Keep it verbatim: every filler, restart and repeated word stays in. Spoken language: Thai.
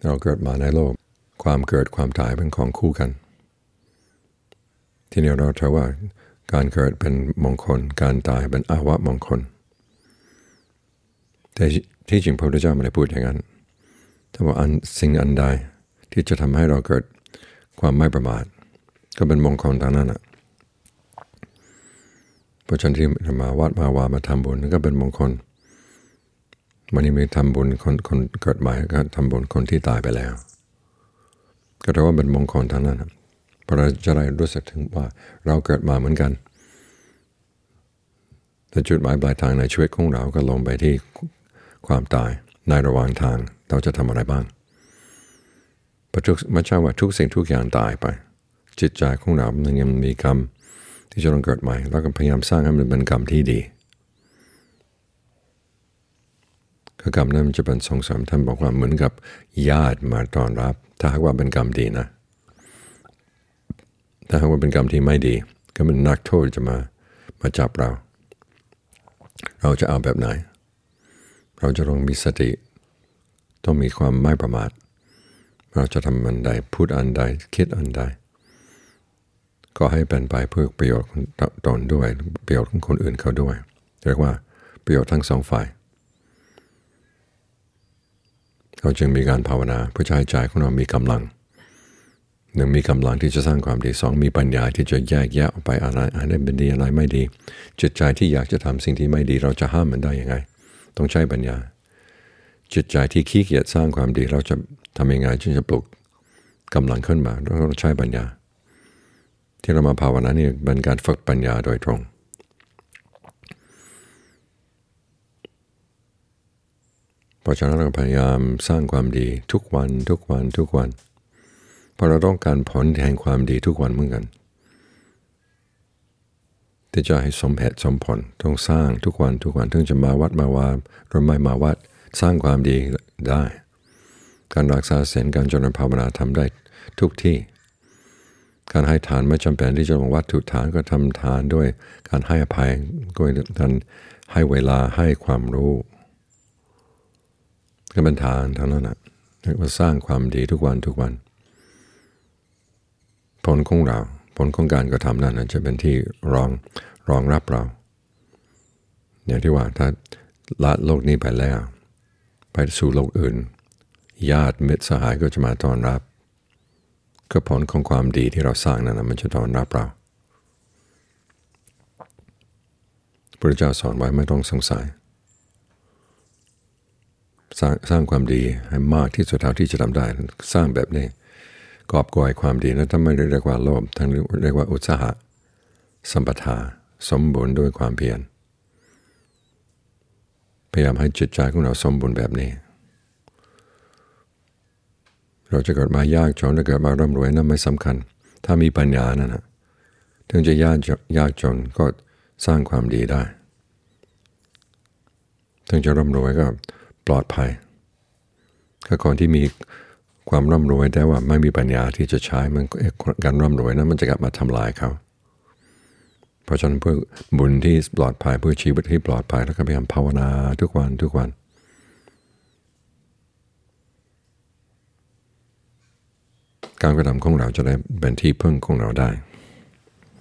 เราเกิดมาในโลกความเกิดความตายเป็นของคู่กันที่นี่เราถือว่าการเกิดเป็นมงคลการตายเป็นอาวะมงคลแต่ที่จริงพระพุทธเจ้าไม่ได้พูดอย่างนั้นถ้าว่าอันสิ่งอันใดที่จะทำให้เราเกิดความไม่ประมาทก็เป็นมงคลทางนั้นอ่ะเพราะฉะนั้นที่มาวัดมาวามาทำบุญนั่นก็เป็นมงคลวันนี้มีทำบุญคนคนเกิดใหม่ก็ทำบุญคนที่ตายไปแล้วก็ถือว่าเป็นมงคลทางนั้นเพราะเราจะได้รู้สึกถึงว่าเราเกิดมาเหมือนกันแต่จุดหมายปลายทางในชีวิตของเราก็ลงไปที่ความตายในระหว่างทางเราจะทำอะไรบ้างเพราะทุกไม่ใช่ว่าทุกสิ่งทุกอย่างตายไปจิตใจของเรามันยังมีกรรมที่จะต้องเกิดใหม่แล้วก็พยายามสร้างให้มันเป็นกรรมที่ดีคือกรรมนั้นมันจะเป็นส่งเสริมท่านบอกว่าเหมือนกับญาติมาต้อนรับถ้าหากว่าเป็นกรรมดีนะถ้าหากว่าเป็นกรรมที่ไม่ดีก็เป็นนักโทษจะมามาจับเราเราจะเอาแบบไหนเราจะต้องมีสติต้องมีความไม่ประมาทเราจะทำอันใดพูดอันใดคิดอันใดก็ให้เป็นไปเพื่อประโยชน์ของตนด้วยประโยชน์ของคนอื่นเขาด้วยเรียกว่าประโยชน์ทั้งสองฝ่ายเราจึงมีการภาวนาเพื่อให้ใจของเรามีกำลังหนึ่งมีกำลังที่จะสร้างความดีสองมีปัญญาที่จะแยกแยะออกไปอะไรอะไรเป็นดีอะไรไม่ดีจิตใจที่อยากจะทำสิ่งที่ไม่ดีเราจะห้ามมันได้ยังไงต้องใช้ปัญญาจิตใจที่ขี้เกียจสร้างความดีเราจะทำยังไงจึงจะปลุกกำลังขึ้นมาเราต้องใช้ปัญญาที่เรามาภาวนานี่เป็นการฝึกปัญญาโดยตรงเพราะฉะนั้นเราพยายามสร้างความดีทุกวันทุกวันทุกวันเพราะเราต้องการผลแห่งความดีทุกวันเหมือนกันที่จะให้สมเหตุสมผลต้องสร้างทุกวันทุกวันถึงจะมาวัดมาวาหรือไม่มาวัดสร้างความดีได้การรักษาศีลการเจริญภาวนาทำได้ทุกที่การให้ทานไม่จำเป็นที่จะลงวัตถุทานก็ทำทานด้วยการให้อภัยด้วยการให้เวลาให้ความรู้ก็เป็นทานเท่านั้นนะเรียกว่าสร้างความดีทุกวันทุกวันผลของเราผลของการกระทำนั้นจะเป็นที่รองรองรับเราอย่างที่ว่าถ้าละโลกนี้ไปแล้วไปสู่โลกอื่นญาติมิตรสหายก็จะมาต้อนรับก็ผลของความดีที่เราสร้างนั้นมันจะต้อนรับเราพระพุทธเจ้าสอนไว้ไม่ต้องสงสัยสร้างสร้างความดีให้มากที่สุดเท่าที่จะทำได้สร้างแบบนี้กอบโกยความดีนั้นถ้าไม่เรียกว่าโลภทั้งเรียกว่าอุตสาหะสัมปทาสมบูรณ์ด้วยความเพียรพยายามให้จิตใจของเราสมบูรณ์แบบนี้เราจะเกิดมายากจนหรือเกิดมาร่ำรวยนั้นไม่สำคัญถ้ามีปัญญานั่นนะถึงจะยากยากจนก็สร้างความดีได้ถึงจะร่ำรวยก็ปลอดภัยถ้าคนที่มีความร่ำรวยแต่ว่าไม่มีปัญญาที่จะใช้มันการร่ำรวยนั้นมันจะกลับมาทำลายเขาเพราะฉะนั้นเพื่อบุญที่ปลอดภัยเพื่อชีวิตที่ปลอดภัยแล้วก็พยายามภาวนาทุกวันทุกวันการกระทำของเราจะได้เป็นที่พึ่งของเราได้